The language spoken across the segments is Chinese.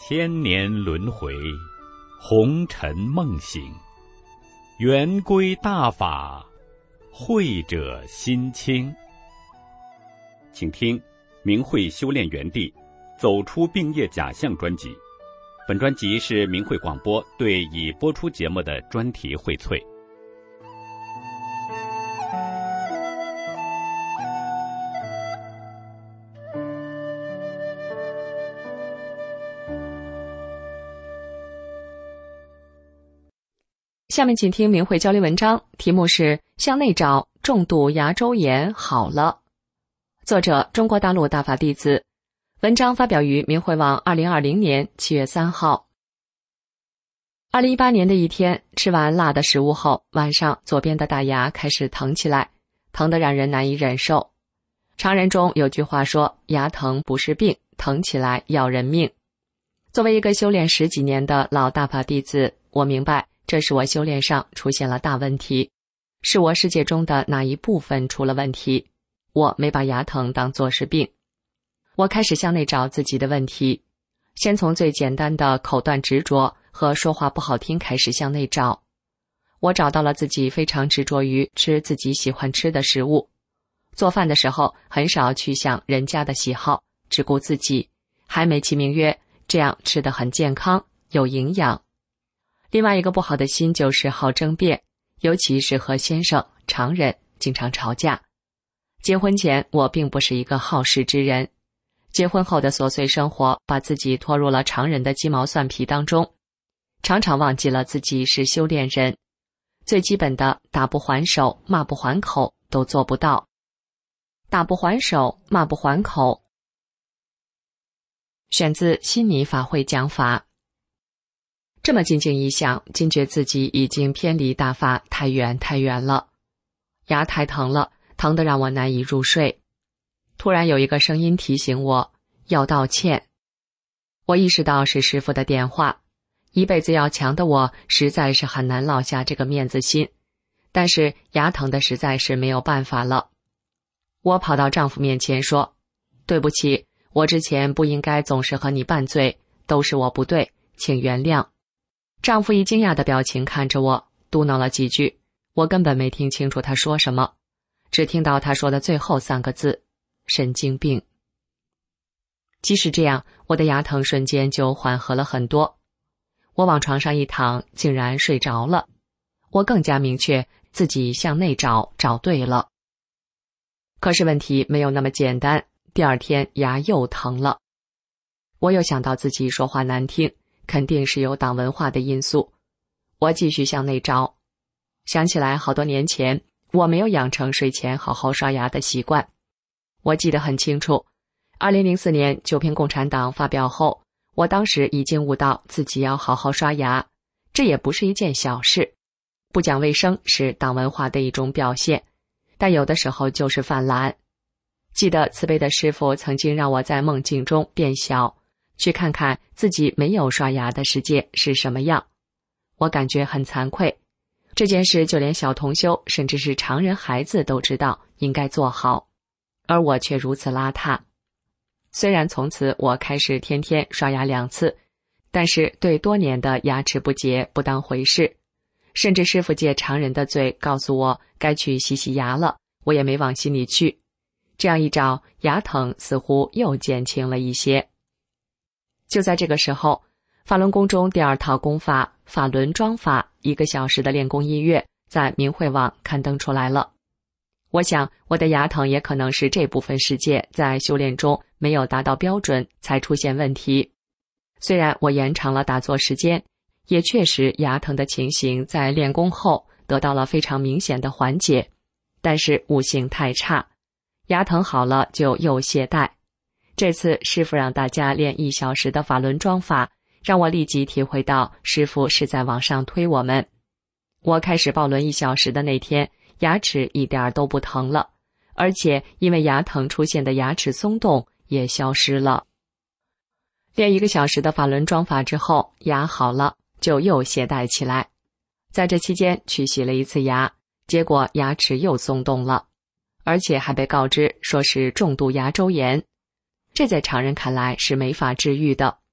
千年轮回，红尘梦醒，圆规大法，慧者心清。请听明慧修炼园地走出病业假象专辑。本专辑是明慧广播对已播出节目的专题荟萃。 下面请听明慧交流文章，题目是向内找，重度牙周炎好了。作者中国大陆大法弟子，文章发表于明慧网2020年7月3号。2018年的一天，吃完辣的食物后，晚上左边的大牙开始疼起来，疼得让人难以忍受。常人中有句话说，牙疼不是病，疼起来要人命。作为一个修炼10几年的老大法弟子，我明白这是我修炼上出现了大问题，是我世界中的哪一部分出了问题。我没把牙疼当作是病。我开始向内找自己的问题，先从最简单的口断执着和说话不好听开始向内找。我找到了自己非常执着于吃自己喜欢吃的食物，做饭的时候很少去想人家的喜好，只顾自己，还美其名曰这样吃得很健康有营养。另外一个不好的心就是好争辩，尤其是和先生、常人经常吵架。结婚前我并不是一个好事之人，结婚后的琐碎生活把自己拖入了常人的鸡毛蒜皮当中，常常忘记了自己是修炼人，最基本的打不还手、骂不还口都做不到。打不还手、骂不还口，选自悉尼法会讲法。这么静静一想，惊觉自己已经偏离大法太远太远了。牙太疼了，疼得让我难以入睡。突然有一个声音提醒我要道歉。我意识到是师父的电话。一辈子要强的我实在是很难落下这个面子心，但是牙疼的实在是没有办法了。我跑到丈夫面前说，对不起，我之前不应该总是和你拌嘴，都是我不对，请原谅。丈夫以惊讶的表情看着我，嘟囔了几句，我根本没听清楚他说什么，只听到他说的最后3个字，神经病。即使这样，我的牙疼瞬间就缓和了很多。我往床上一躺，竟然睡着了。我更加明确自己向内找，找对了。可是问题没有那么简单，第二天牙又疼了。我又想到自己说话难听，肯定是有党文化的因素。我继续向内找，想起来好多年前我没有养成睡前好好刷牙的习惯。我记得很清楚，2004年九评共产党发表后，我当时已经悟到自己要好好刷牙，这也不是一件小事。不讲卫生是党文化的一种表现，但有的时候就是犯懒。记得慈悲的师父曾经让我在梦境中变小，去看看自己没有刷牙的世界是什么样。我感觉很惭愧，这件事就连小同修甚至是常人孩子都知道应该做好，而我却如此邋遢。虽然从此我开始天天刷牙2次，但是对多年的牙齿不洁不当回事，甚至师父借常人的嘴告诉我该去洗洗牙了，我也没往心里去。这样一找，牙疼似乎又减轻了一些。就在这个时候，法轮功中第2套功法法轮桩法1个小时的练功音乐在明慧网刊登出来了。我想我的牙疼也可能是这部分世界在修炼中没有达到标准才出现问题。虽然我延长了打坐时间，也确实牙疼的情形在练功后得到了非常明显的缓解，但是悟性太差，牙疼好了就又懈怠。这次师父让大家练1小时的法轮桩法，让我立即体会到师父是在往上推我们。我开始抱轮1小时的那天，牙齿一点都不疼了，而且因为牙疼出现的牙齿松动也消失了。练1个小时的法轮桩法之后，牙好了，就又懈怠起来。在这期间去洗了1次牙，结果牙齿又松动了，而且还被告知说是重度牙周炎。这在常人看来是没法治愈的。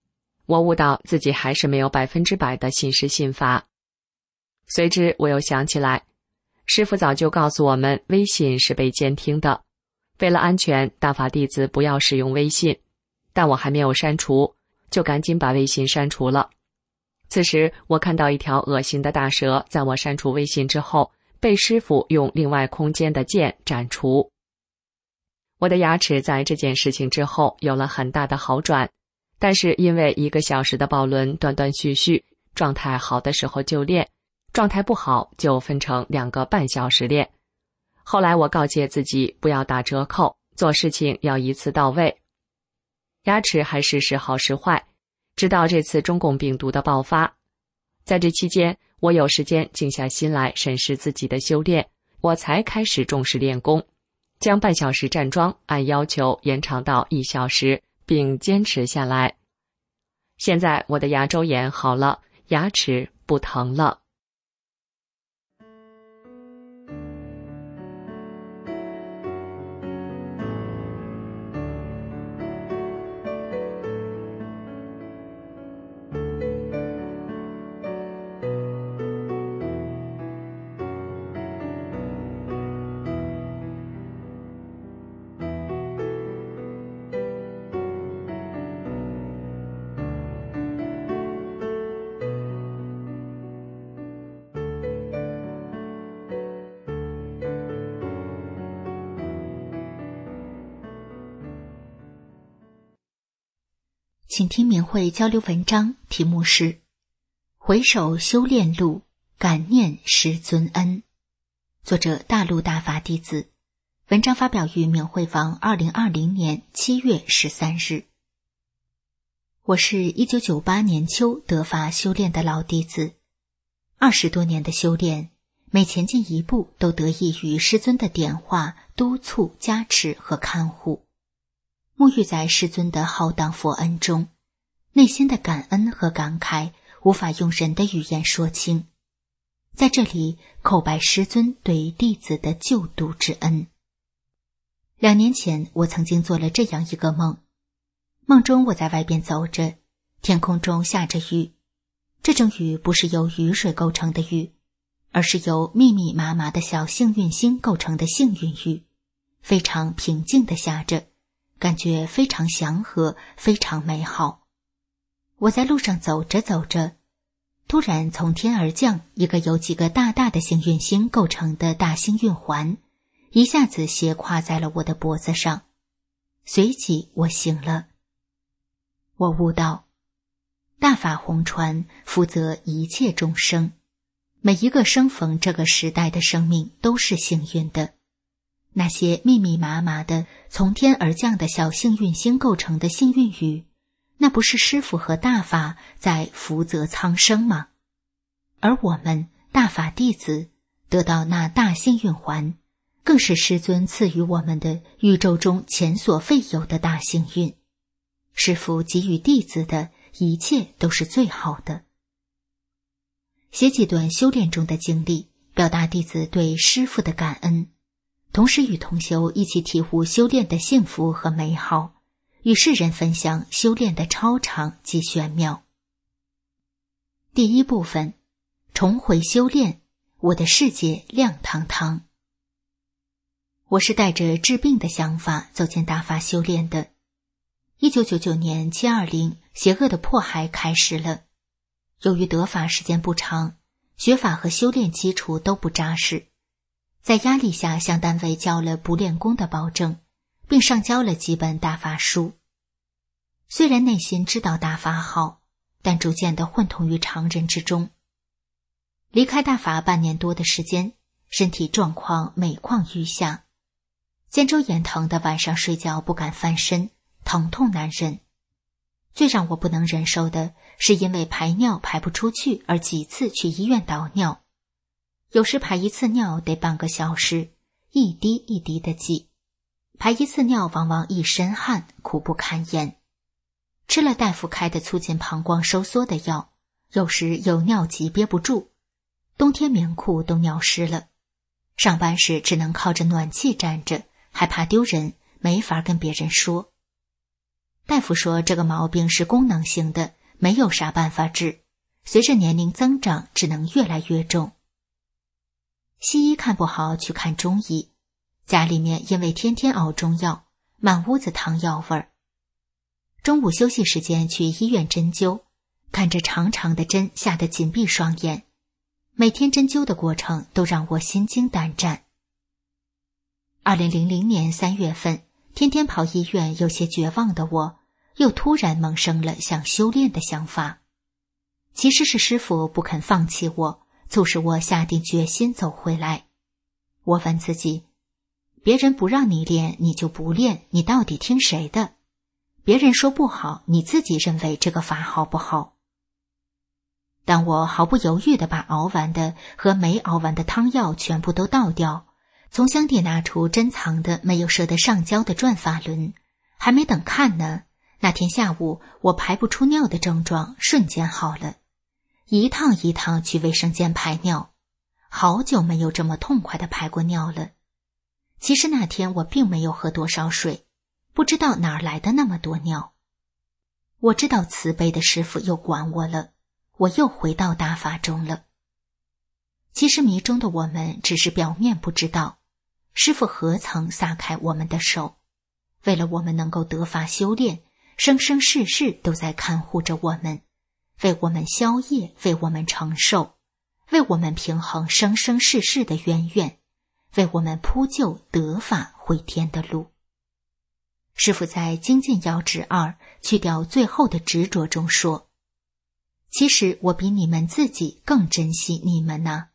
我悟到自己还是没有100%的信师信法。随之我又想起来，师父早就告诉我们微信是被监听的，为了安全，大法弟子不要使用微信，但我还没有删除，就赶紧把微信删除了。此时我看到一条恶心的大蛇在我删除微信之后被师父用另外空间的剑斩除。我的牙齿在这件事情之后有了很大的好转，但是因为1个小时的抱轮断断续续，状态好的时候就练，状态不好就分成2个半小时练。后来我告诫自己不要打折扣，做事情要一次到位。牙齿还是时好时坏，直到这次中共病毒的爆发。在这期间，我有时间静下心来审视自己的修炼，我才开始重视练功，将半小时站桩按要求延长到1小时，并坚持下来。现在我的牙周炎好了，牙齿不疼了。 请听明慧交流文章，题目是《回首修炼路，感念师尊恩》，作者大陆大法弟子。文章发表于明慧网2020年7月13日。我是1998年秋得法修炼的老弟子，20多年的修炼，每前进一步都得益于师尊的点化、督促、加持和看护。沐浴在师尊的浩荡佛恩中，内心的感恩和感慨无法用人的语言说清。在这里叩拜师尊对弟子的救度之恩。2年前，我曾经做了这样一个梦，梦中我在外边走着，天空中下着雨，这种雨不是由雨水构成的雨，而是由密密麻麻的小幸运星构成的幸运雨，非常平静地下着，感觉非常祥和，非常美好。我在路上走着走着，突然从天而降一个由几个大大的幸运星构成的大幸运环，一下子斜跨在了我的脖子上。随即我醒了。我悟到，大法红传负责一切众生，每一个生逢这个时代的生命都是幸运的。那些密密麻麻的从天而降的小幸运星构成的幸运雨，那不是师父和大法在福泽苍生吗？而我们大法弟子得到那大幸运环，更是师尊赐予我们的宇宙中前所未有的大幸运。师父给予弟子的一切都是最好的。写几段修炼中的经历，表达弟子对师父的感恩，同时与同修一起体悟修炼的幸福和美好，与世人分享修炼的超常及玄妙。第一部分，重回修炼，我的世界亮堂堂。我是带着治病的想法走进大法修炼的。1999年720，邪恶的迫害开始了。由于得法时间不长，学法和修炼基础都不扎实，在压力下向单位交了不练功的保证，并上交了几本大法书。虽然内心知道大法好，但逐渐地混同于常人之中。离开大法半年多的时间，身体状况每况愈下，肩周炎疼的晚上睡觉不敢翻身，疼痛难忍。最让我不能忍受的是因为排尿排不出去而几次去医院倒尿，有时排一次尿得半个小时，一滴一滴的挤，排一次尿往往一身汗，苦不堪言。吃了大夫开的促进膀胱收缩的药，有时有尿急憋不住，冬天棉裤都尿湿了，上班时只能靠着暖气站着，还怕丢人，没法跟别人说。大夫说这个毛病是功能性的， 没有啥办法治，随着年龄增长只能越来越重。西医看不好去看中医，家里面因为天天熬中药，满屋子汤药味儿。中午休息时间去医院针灸，看着长长的针吓得紧闭双眼，每天针灸的过程都让我心惊胆战。2000年3月份，天天跑医院有些绝望的我，又突然萌生了想修炼的想法。其实是师父不肯放弃我，促使我下定决心走回来。我问自己，别人不让你练，你就不练，你到底听谁的？别人说不好，你自己认为这个法好不好？当我毫不犹豫地把熬完的和没熬完的汤药全部都倒掉，从箱底拿出珍藏的没有射得上胶的转法轮，还没等看呢，那天下午我排不出尿的症状瞬间好了，一趟一趟去卫生间排尿，好久没有这么痛快地排过尿了。其实那天我并没有喝多少水，不知道哪儿来的那么多尿。我知道慈悲的师父又管我了，我又回到大法中了。其实迷中的我们只是表面不知道，师父何曾撒开我们的手，为了我们能够得法修炼，生生世世都在看护着我们，为我们消业，为我们承受，为我们平衡生生世世的渊源，为我们铺就得法回天的路。师父在《精进要旨2》去掉最后的执着中说，其实我比你们自己更珍惜你们呢。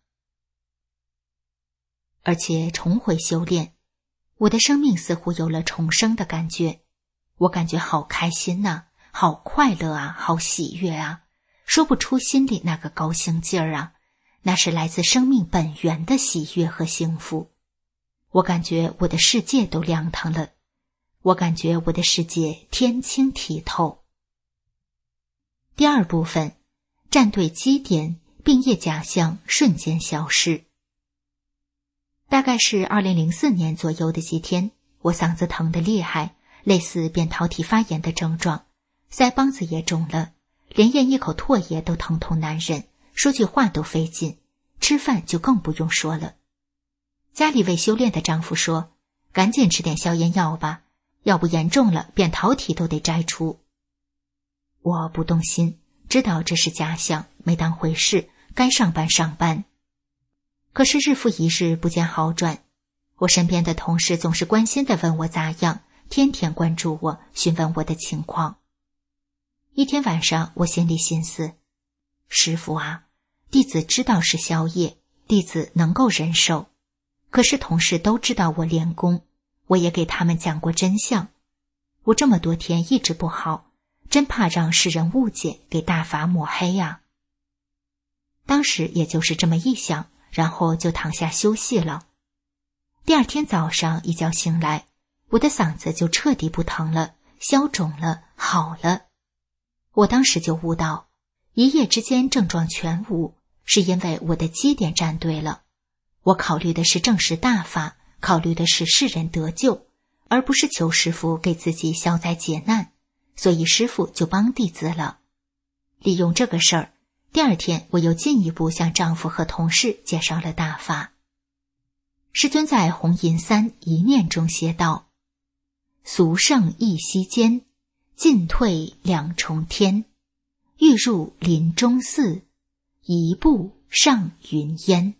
而且重回修炼，我的生命似乎有了重生的感觉，我感觉好开心啊，好快乐啊，好喜悦啊，说不出心里那个高兴劲儿啊，那是来自生命本源的喜悦和幸福。我感觉我的世界都亮堂了，我感觉我的世界天清体透。第二部分，站对基点，病业假象瞬间消失。大概是2004年左右的几天，我嗓子疼得厉害，类似扁桃体发炎的症状，腮帮子也肿了，连咽一口唾液都疼痛难忍，说句话都费劲，吃饭就更不用说了。家里为修炼的丈夫说，赶紧吃点消炎药吧，要不严重了扁桃体都得摘除。我不动心，知道这是假象，没当回事，该上班上班。可是日复一日不见好转，我身边的同事总是关心地问我咋样，天天关注我，询问我的情况。一天晚上，我心里心思，师父啊，弟子知道是宵夜，弟子能够忍受，可是同事都知道我练功，我也给他们讲过真相，我这么多天一直不好，真怕让世人误解，给大法抹黑呀。当时也就是这么一想，然后就躺下休息了。第二天早上一觉醒来，我的嗓子就彻底不疼了，消肿了，好了。我当时就悟到，一夜之间症状全无，是因为我的基点站对了。我考虑的是正视大法，考虑的是世人得救，而不是求师父给自己消灾解难，所以师父就帮弟子了。利用这个事儿，第二天我又进一步向丈夫和同事介绍了大法。师尊在弘淫3一念中写道，俗圣一息间，进退两重天，欲入林中寺，一步上云烟。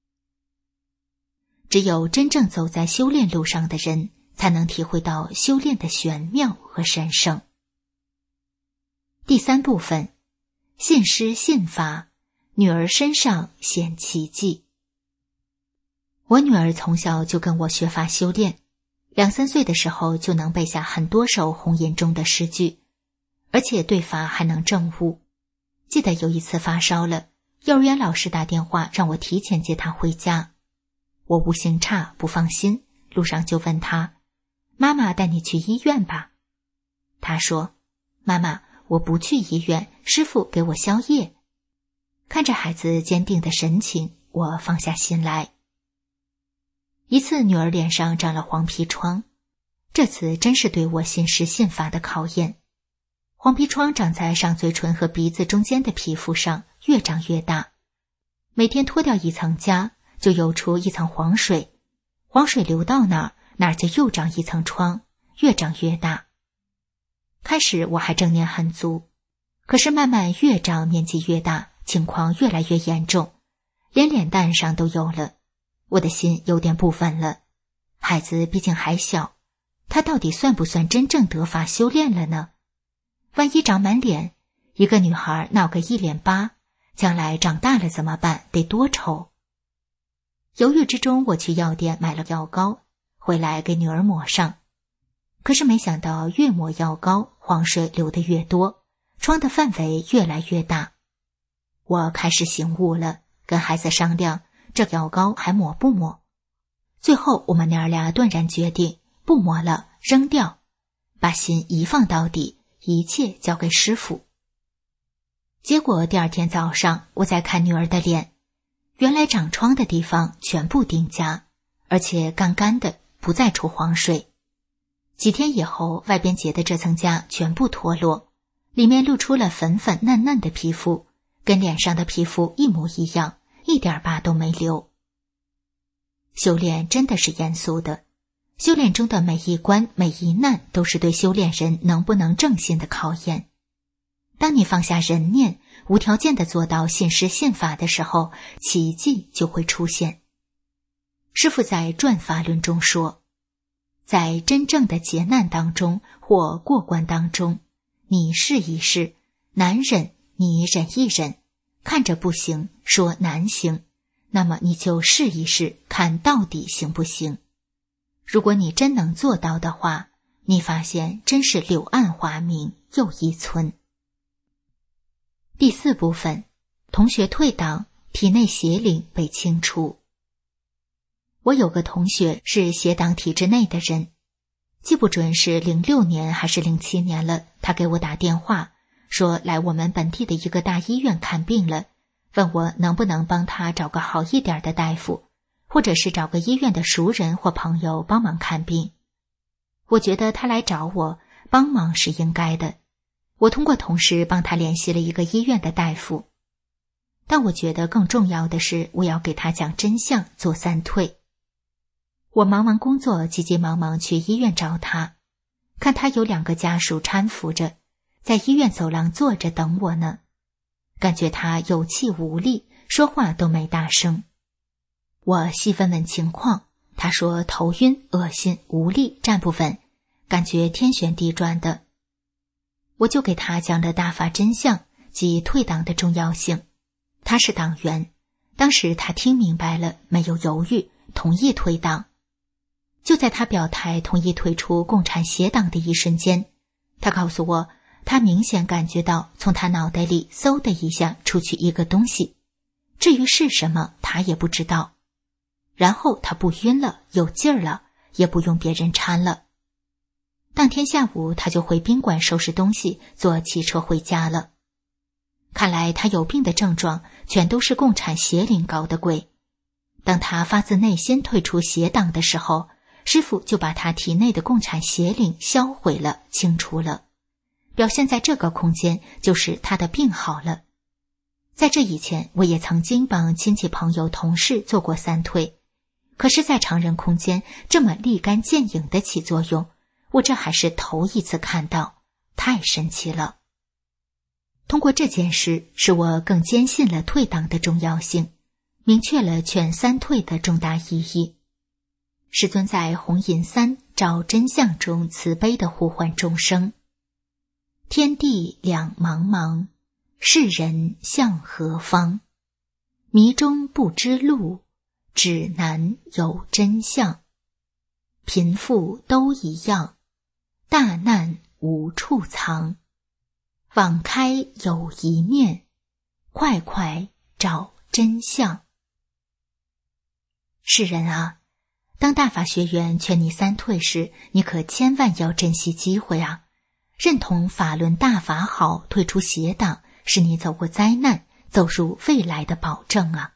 只有真正走在修炼路上的人，才能体会到修炼的玄妙和神圣。第三部分，信师信法，女儿身上显奇迹。我女儿从小就跟我学法修炼，2、3岁的时候就能背下很多首弘淫中的诗句，而且对法还能证悟。记得有一次发烧了，幼儿园老师打电话让我提前接她回家。我悟性差，不放心，路上就问她，妈妈带你去医院吧。她说，妈妈，我不去医院，师父给我消业。看着孩子坚定的神情，我放下心来。一次女儿脸上长了黄皮疮，这次真是对我信师信法的考验。 黄皮疮长在上嘴唇和鼻子中间的皮肤上，越长越大。每天脱掉一层痂，就又出一层黄水，黄水流到哪儿，那儿就又长一层疮，越长越大。开始我还正念很足，可是慢慢越长面积越大，情况越来越严重，连脸蛋上都有了。我的心有点不稳了，孩子毕竟还小，他到底算不算真正得法修炼了呢？万一长满脸，一个女孩闹个一脸疤，将来长大了怎么办？得多愁。犹豫之中，我去药店买了药膏，回来给女儿抹上。可是没想到越抹药膏，黄水流得越多，疮的范围越来越大。我开始醒悟了，跟孩子商量这药膏还抹不抹。最后我们娘儿俩断然决定不抹了，扔掉，把心一放到底，一切交给师傅。结果第二天早上，我在看女儿的脸，原来长疮的地方全部定痂，而且干干的，不再出黄水。几天以后，外边结的这层痂全部脱落，里面露出了粉粉嫩嫩的皮肤，跟脸上的皮肤一模一样，一点疤都没留。修炼真的是严肃的，修炼中的每一关每一难都是对修炼人能不能正信的考验。当你放下人念，无条件的做到信师信法的时候，奇迹就会出现。师父在《转法论》中说，在真正的劫难当中或过关当中，你试一试，难忍你忍一忍，看着不行，说难行，那么你就试一试，看到底行不行。如果你真能做到的话，你发现真是柳暗花明又一村。第4部分，同学退党，体内邪灵被清除。我有个同学是邪党体制内的人，记不准是06年还是07年了，他给我打电话说来我们本地的一个大医院看病了，问我能不能帮他找个好一点的大夫，或者是找个医院的熟人或朋友帮忙看病。我觉得他来找我帮忙是应该的，我通过同事帮他联系了一个医院的大夫。但我觉得更重要的是，我要给他讲真相，做3退。我忙完工作，急急忙忙去医院找他，看他有2个家属搀扶着，在医院走廊坐着等我呢。感觉他有气无力，说话都没大声。我细问问情况，他说头晕、恶心、无力、站不稳，感觉天旋地转的。我就给他讲了大法真相及退党的重要性。他是党员，当时他听明白了，没有犹豫，同意退党。就在他表态同意退出共产邪党的一瞬间，他告诉我，他明显感觉到从他脑袋里嗖的一下出去一个东西，至于是什么他也不知道。然后他不晕了，有劲儿了，也不用别人搀了。当天下午他就回宾馆收拾东西，坐汽车回家了。看来他有病的症状全都是共产邪灵搞的鬼。当他发自内心退出邪党的时候，师父就把他体内的共产邪灵销毁了，清除了。表现在这个空间，就是他的病好了。在这以前，我也曾经帮亲戚朋友同事做过3退，可是在常人空间这么立竿见影的起作用，我这还是头一次看到，太神奇了。通过这件事，使我更坚信了退党的重要性，明确了劝3退的重大意义。师尊在红银3照真相中慈悲地呼唤众生：天地两茫茫，世人向何方？迷中不知路，指南有真相。贫富都一样，大难无处藏。网开有一面，快快找真相。世人啊，当大法学员劝你3退时，你可千万要珍惜机会啊！认同法轮大法好，退出邪党，是你走过灾难，走入未来的保证啊！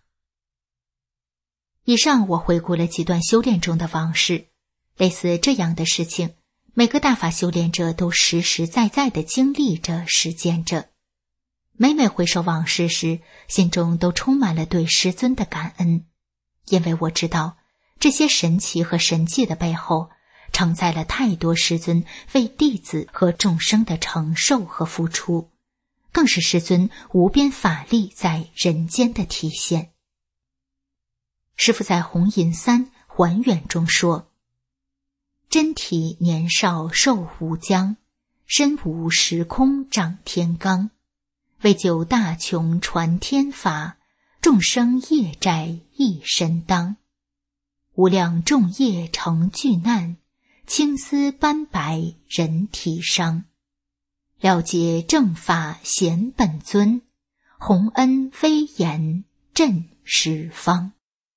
以上我回顾了几段修炼中的往事，类似这样的事情， 每个大法修炼者都实实在在地经历着、实践着。每每回首往事时，心中都充满了对师尊的感恩，因为我知道这些神奇和神迹的背后，承载了太多师尊为弟子和众生的承受和付出，更是师尊无边法力在人间的体现。师父在《弘隐3还原》中说：真体年少寿无疆，身无时空长天罡，为救大穷传天法，众生业债一身当。无量众业成巨难，青丝斑白人体伤。了解正法显本尊，洪恩威严震十方。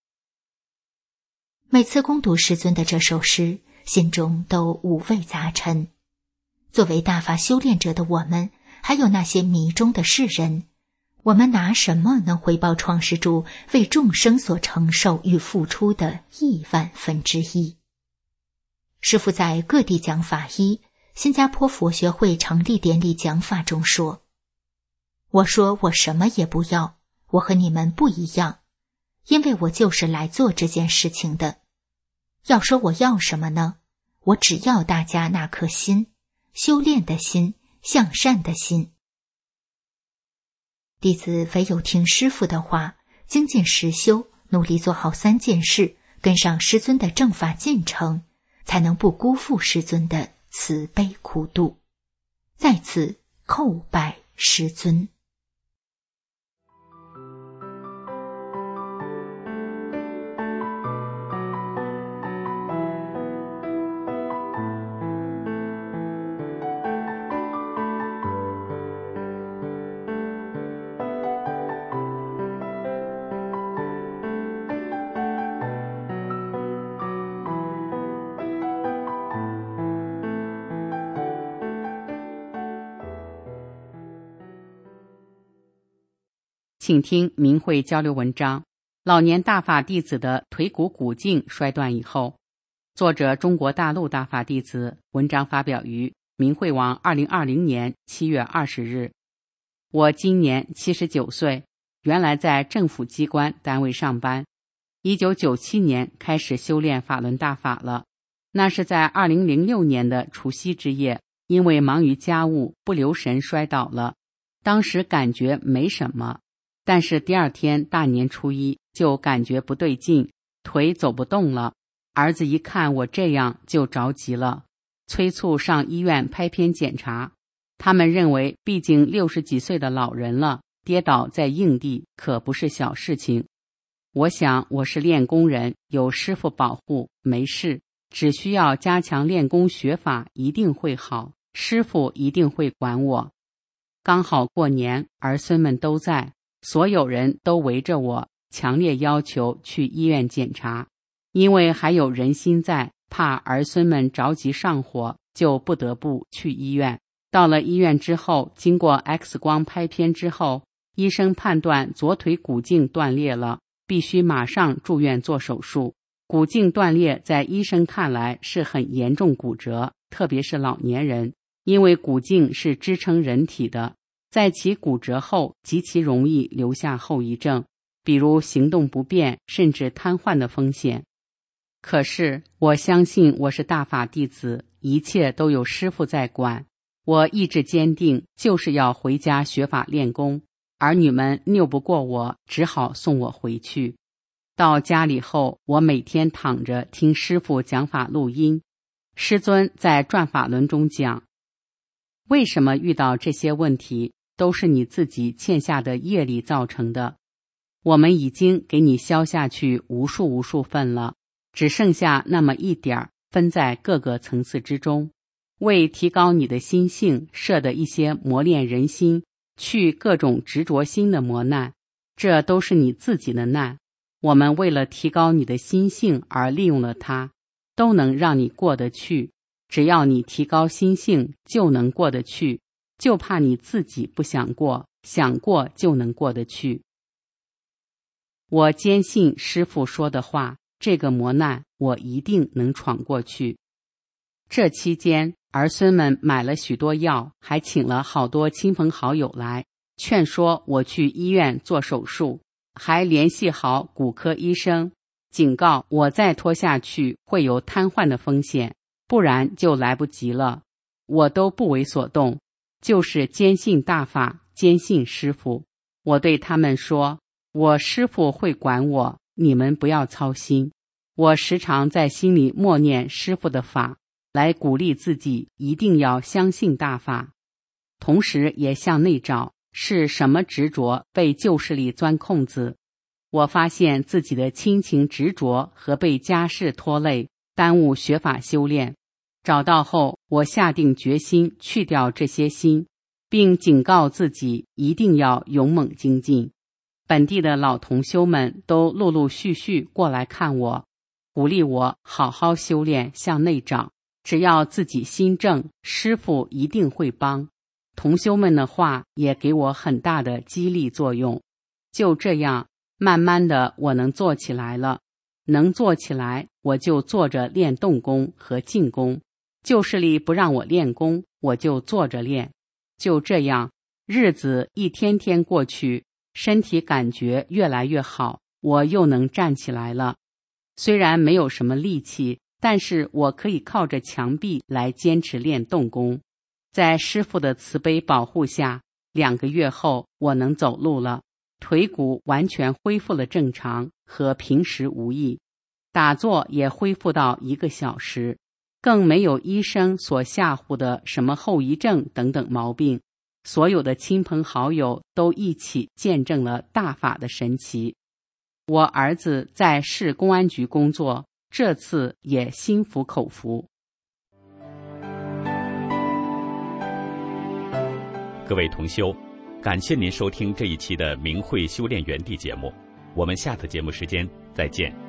每次攻读师尊的这首诗，心中都五味杂陈。作为大法修炼者的我们，还有那些迷中的世人，我们拿什么能回报创世主为众生所承受与付出的1000000%？师父在各地讲法医新加坡佛学会成立典礼讲法中说：我说我什么也不要，我和你们不一样，因为我就是来做这件事情的。要说我要什么呢？我只要大家那颗心，修炼的心，向善的心。弟子唯有听师父的话，精进实修，努力做好3件事，跟上师尊的正法进程，才能不辜负师尊的慈悲苦度。在此叩拜师尊。 请听明慧交流文章：老年大法弟子的腿骨骨胫摔断以后。作者中国大陆大法弟子，文章发表于明慧网2020年7月20日。我今年79岁，原来在政府机关单位上班。1997年开始修炼法轮大法了，那是在2006年的除夕之夜，因为忙于家务不留神摔倒了，当时感觉没什么。但是第二天大年初一就感觉不对劲，腿走不动了。儿子一看我这样就着急了，催促上医院拍片检查。他们认为毕竟60几岁的老人了，跌倒在硬地可不是小事情。我想我是练功人，有师父保护，没事，只需要加强练功学法一定会好，师父一定会管我。刚好过年，儿孙们都在，所有人都围着我，强烈要求去医院检查。因为还有人心在，怕儿孙们着急上火，就不得不去医院。到了医院之后，经过 X 光拍片之后，医生判断左腿骨胫断裂了，必须马上住院做手术。骨胫断裂在医生看来是很严重骨折，特别是老年人，因为骨胫是支撑人体的，在其骨折后极其容易留下后遗症，比如行动不便甚至瘫痪的风险。可是我相信我是大法弟子，一切都有师父在管。我意志坚定，就是要回家学法练功。儿女们拗不过我，只好送我回去。到家里后，我每天躺着听师父讲法录音。师尊在转法轮中讲，为什么遇到这些问题，都是你自己欠下的业力造成的。我们已经给你消下去无数份了，只剩下那么一点，分在各个层次之中，为提高你的心性设的一些磨练人心、去各种执着心的磨难，这都是你自己的难。我们为了提高你的心性而利用了它，都能让你过得去。只要你提高心性，就能过得去，就怕你自己不想过，想过就能过得去。我坚信师父说的话，这个磨难我一定能闯过去。 这期间，儿孙们买了许多药，还请了好多亲朋好友来，劝说我去医院做手术，还联系好骨科医生，警告我再拖下去会有瘫痪的风险，不然就来不及了。我都不为所动，就是坚信大法，坚信师父。我对他们说，我师父会管我，你们不要操心。我时常在心里默念师父的法，来鼓励自己一定要相信大法，同时也向内找是什么执着被旧势力钻空子。我发现自己的亲情执着和被家事拖累，耽误学法修炼。找到后，我下定决心去掉这些心，并警告自己一定要勇猛精进。本地的老同修们都陆陆续续过来看我，鼓励我好好修炼，向内找，只要自己心正，师父一定会帮。同修们的话也给我很大的激励作用。就这样，慢慢的我能做起来了。能做起来，我就坐着练动功和静功。旧势力不让我练功，我就坐着练。就这样，日子一天天过去，身体感觉越来越好，我又能站起来了。虽然没有什么力气，但是我可以靠着墙壁来坚持练动功。在师父的慈悲保护下，2个月后我能走路了，腿骨完全恢复了正常，和平时无异。打坐也恢复到1个小时，更没有医生所吓唬的什么后遗症等等毛病。所有的亲朋好友都一起见证了大法的神奇。我儿子在市公安局工作，这次也心服口服。 各位同修，感谢您收听这一期的明慧修炼园地节目，我们下次节目时间再见。